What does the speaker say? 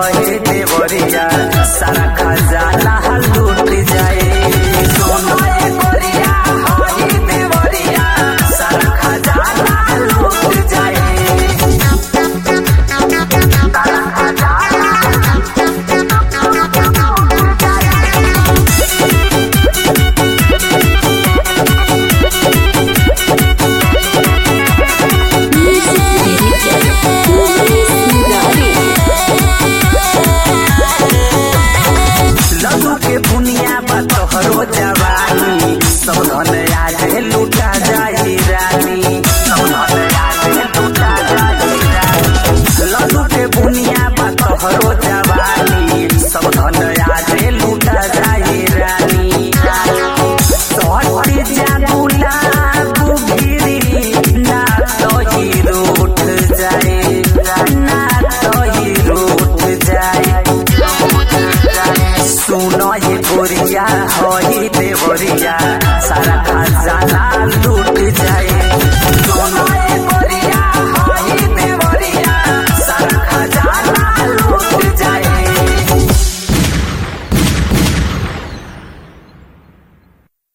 है देवरिया सारा खजाना लूट जाए। सुनो ये गोरिया है देवरिया सारा खजाना लूट जाए। बुनिया बतहरो जवानी सब धन आज लूटा जाई रानी, सब धन आज लूटा जाई रानी। लड्डू के बुनिया बतहरो जवानी सब धन आज लूटा जाई रानी। सौटी जा गुलाब गिरी ना तो ही रूठ जाए, ना तो ही रूठ जाए। सुनो ये गोरिया है देवरिया